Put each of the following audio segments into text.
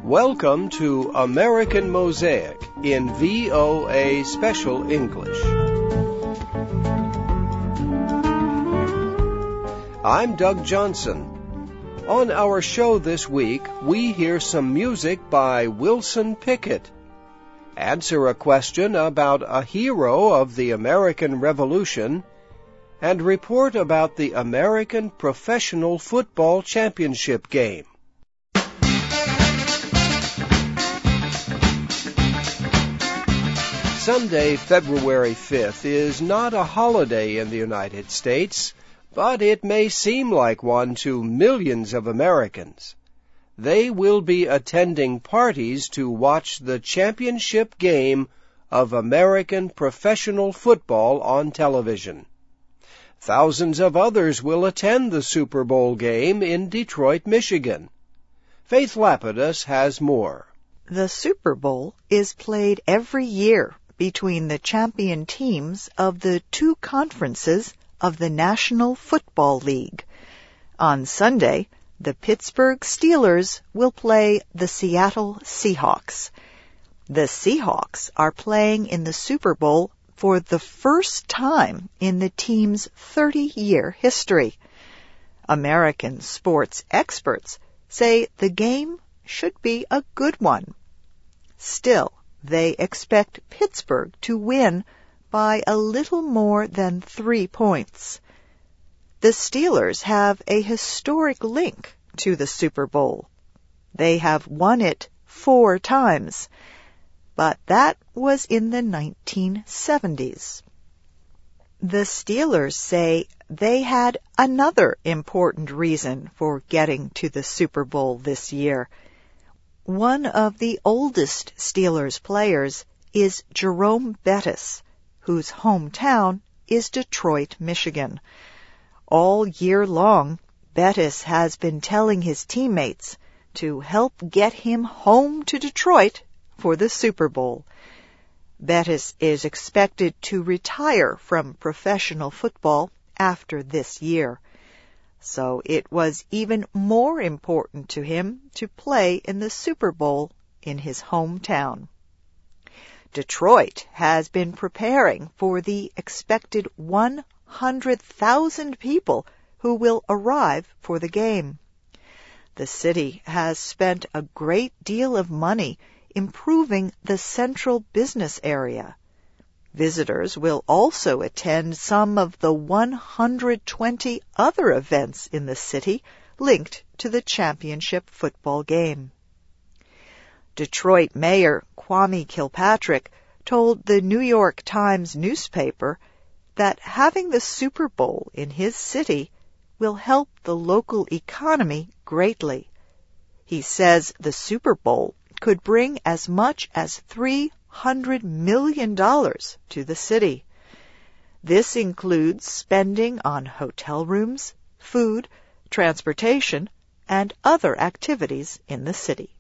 Welcome to American Mosaic in VOA Special English. I'm Doug Johnson. On our show this week, we hear some music by Wilson Pickett, answer a question about a hero of the American Revolution, and report about the American Professional Football Championship game. Sunday, February 5th is not a holiday in the United States, but it may seem like one to millions of Americans. They will be attending parties to watch the championship game of American professional football on television. Thousands of others will attend the Super Bowl game in Detroit, Michigan. Faith Lapidus has more. The Super Bowl is played every year between the champion teams of the two conferences of the National Football League. On Sunday, the Pittsburgh Steelers will play the Seattle Seahawks. The Seahawks are playing in the Super Bowl for the first time in the team's 30-year history. American sports experts say the game should be a good one. Still, they expect Pittsburgh to win by a little more than 3 points. The Steelers have a historic link to the Super Bowl. They have won it 4 times, but that was in the 1970s. The Steelers say they had another important reason for getting to the Super Bowl this year. One of the oldest Steelers players is Jerome Bettis, whose hometown is Detroit, Michigan. All year long, Bettis has been telling his teammates to help get him home to Detroit for the Super Bowl. Bettis is expected to retire from professional football after this year. So it was even more important to him to play in the Super Bowl in his hometown. Detroit has been preparing for the expected 100,000 people who will arrive for the game. The city has spent a great deal of money improving the central business area. Visitors will also attend some of the 120 other events in the city linked to the championship football game. Detroit Mayor Kwame Kilpatrick told the New York Times newspaper that having the Super Bowl in his city will help the local economy greatly. He says the Super Bowl could bring as much as $300 million to the city. This includes spending on hotel rooms, food, transportation, and other activities in the city.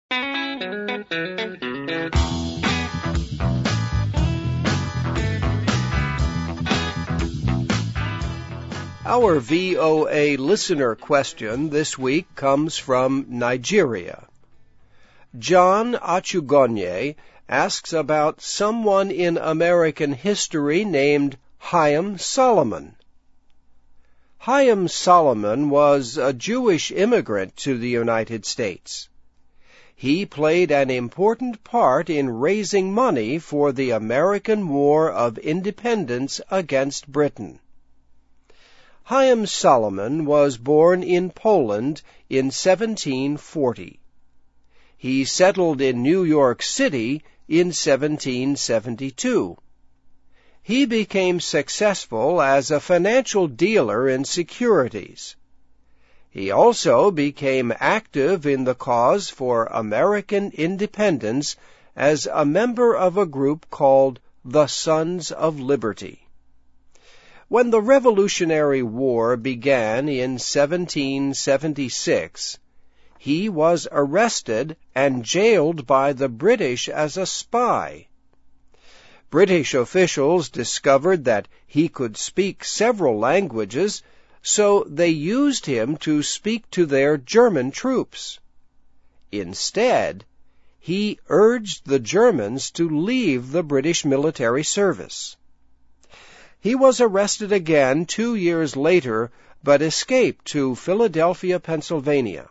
Our VOA listener question this week comes from Nigeria. John Achugonye asks about someone in American history named Chaim Solomon. Chaim Solomon was a Jewish immigrant to the United States. He played an important part in raising money for the American War of Independence against Britain. Chaim Solomon was born in Poland in 1740. He settled in New York City in 1772. He became successful as a financial dealer in securities. He also became active in the cause for American independence as a member of a group called the Sons of Liberty. When the Revolutionary War began in 1776, he was arrested and jailed by the British as a spy. British officials discovered that he could speak several languages, so they used him to speak to their German troops. Instead, he urged the Germans to leave the British military service. He was arrested again 2 years later, but escaped to Philadelphia, Pennsylvania.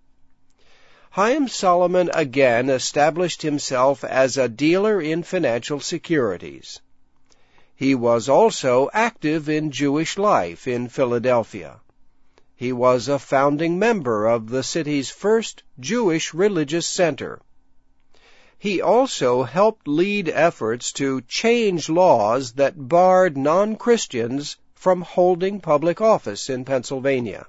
Chaim Salomon again established himself as a dealer in financial securities. He was also active in Jewish life in Philadelphia. He was a founding member of the city's first Jewish religious center. He also helped lead efforts to change laws that barred non-Christians from holding public office in Pennsylvania.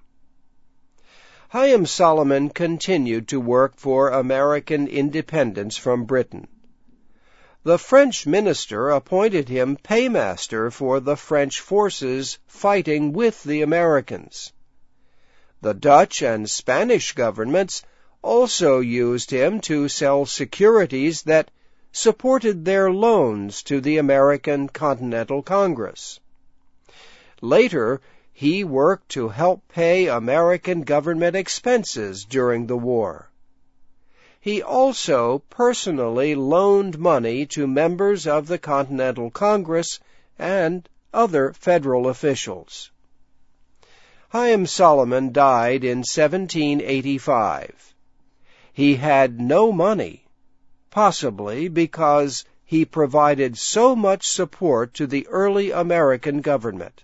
Chaim Salomon continued to work for American independence from Britain. The French minister appointed him paymaster for the French forces fighting with the Americans. The Dutch and Spanish governments also used him to sell securities that supported their loans to the American Continental Congress. Later, he worked to help pay American government expenses during the war. He also personally loaned money to members of the Continental Congress and other federal officials. Chaim Salomon died in 1785. He had no money, possibly because he provided so much support to the early American government.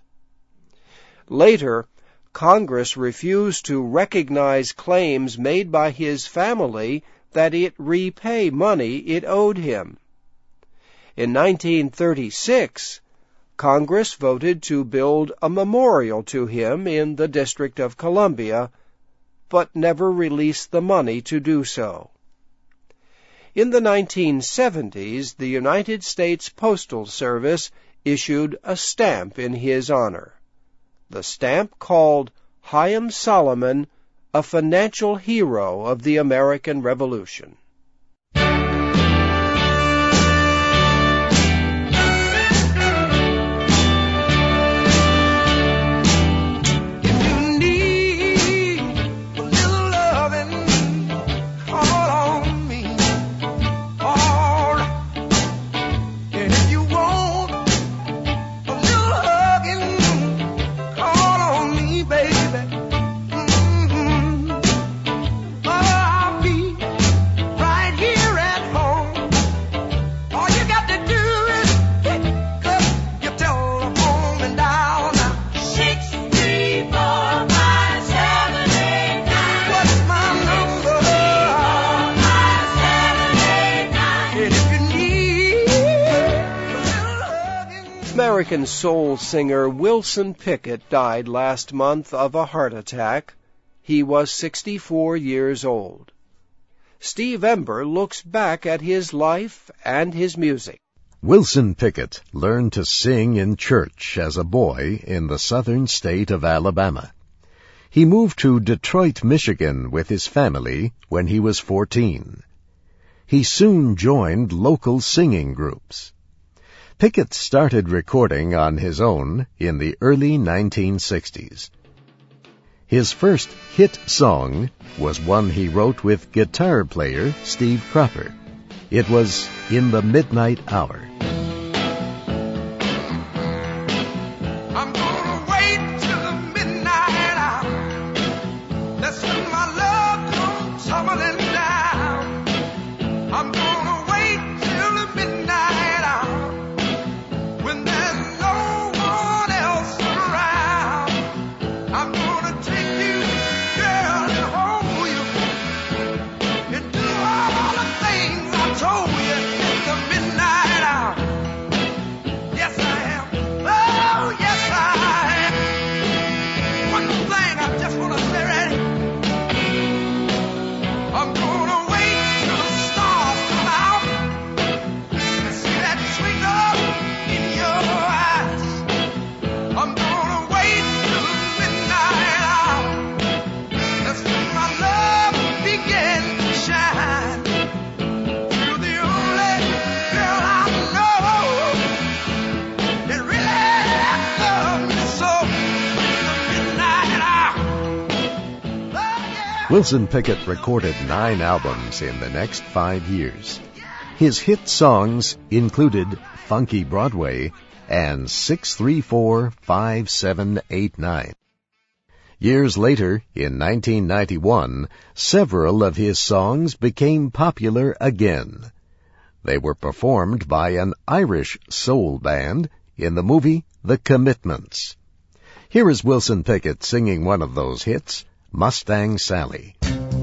Later, Congress refused to recognize claims made by his family that it repay money it owed him. In 1936, Congress voted to build a memorial to him in the District of Columbia, but never released the money to do so. In the 1970s, the United States Postal Service issued a stamp in his honor. The stamp called Chaim Salomon a financial hero of the American Revolution. American soul singer Wilson Pickett died last month of a heart attack. He was 64 years old. Steve Ember looks back at his life and his music. Wilson Pickett learned to sing in church as a boy in the southern state of Alabama. He moved to Detroit, Michigan with his family when he was 14. He soon joined local singing groups. Pickett started recording on his own in the early 1960s. His first hit song was one he wrote with guitar player Steve Cropper. It was In the Midnight Hour. I'm gonna wait till the midnight hour. That's when my love comes tumbling down. I'm gonna wait till the midnight hour, when there's no one else around. I'm gonna take you, girl, and hold you, and do all the things I told you in the midnight hour. Wilson Pickett recorded 9 albums in the next 5 years. His hit songs included Funky Broadway and 634-5789. Years later, in 1991, several of his songs became popular again. They were performed by an Irish soul band in the movie The Commitments. Here is Wilson Pickett singing one of those hits, Mustang Sally.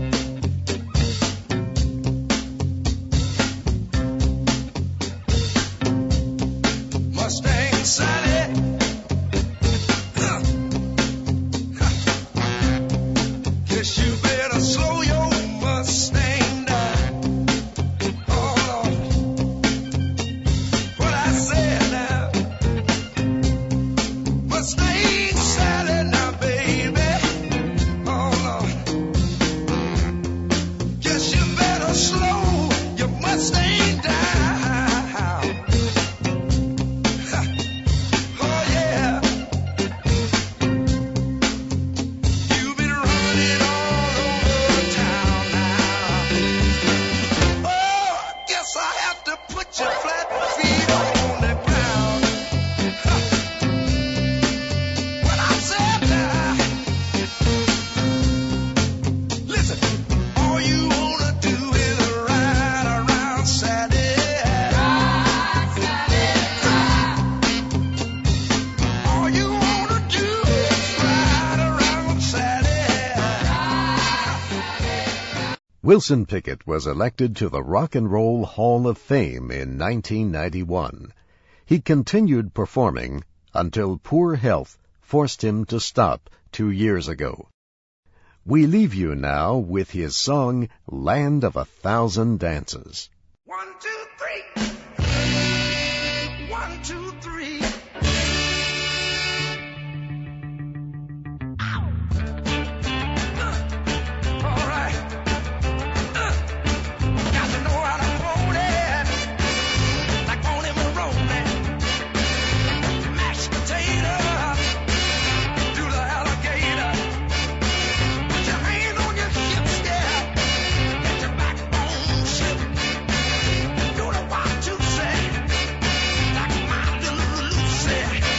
Mustang Sally, guess you better slow your Mustang down. Oh Lord, what I said now. Mustang Sally now, baby. Oh Lord, guess you better slow your Mustang down. Wilson Pickett was elected to the Rock and Roll Hall of Fame in 1991. He continued performing until poor health forced him to stop 2 years ago. We leave you now with his song, Land of a Thousand Dances. 1, 2, 3. 1, 2, 3. All right. Got to know how to hold it, like on him and rolling. Mashed potato, do the alligator. Put your hand on your hips, yeah. Get your backbone shift. Do the 1, 2, say, like my little Lucy.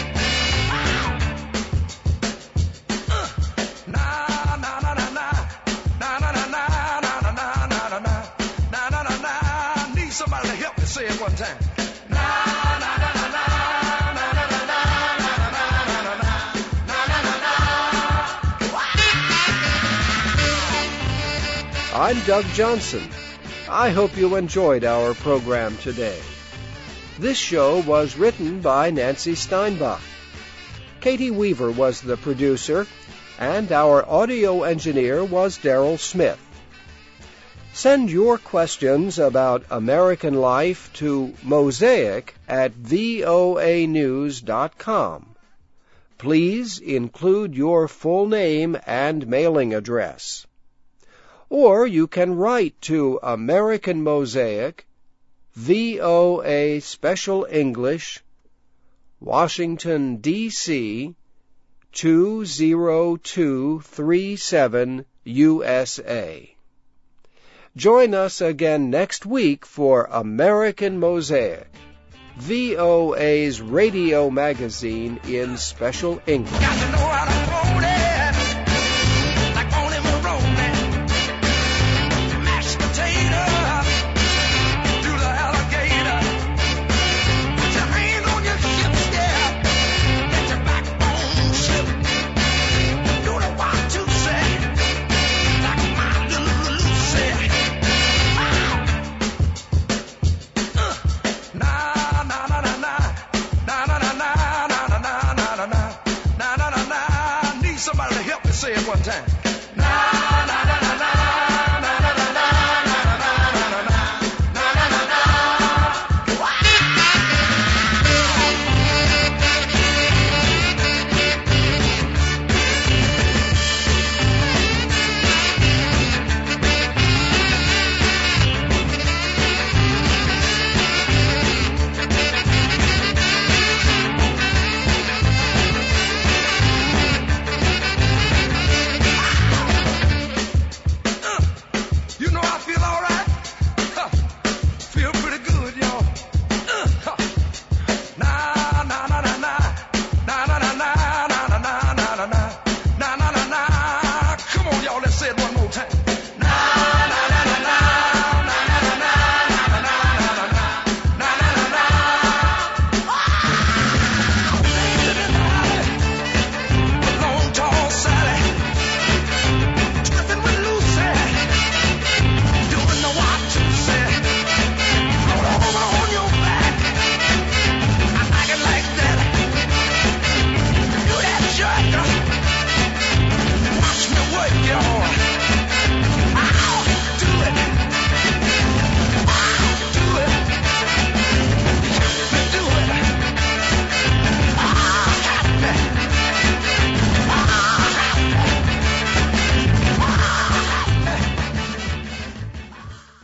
Na na na na na, na na na na na na na na na na na na na. Need somebody to help me say it one time. Na na na na na na na na na na na na na. I'm Doug Johnson. I hope you enjoyed our program today. This show was written by Nancy Steinbach. Katie Weaver was the producer, and our audio engineer was Darrell Smith. Send your questions about American life to mosaic@voanews.com. Please include your full name and mailing address. Or you can write to American Mosaic, VOA Special English, Washington, D.C., 20237, USA. Join us again next week for American Mosaic, VOA's radio magazine in special English. Got to know how to hold it, like on him and rolling. Mashed potato, do the alligator. Put your hand on your hips, yeah. Let your backbone shift. Do the 1, 2, say, like my little Lucy. Na na na na na, na na na na na na na na na na na na. Need somebody to help me say it one time.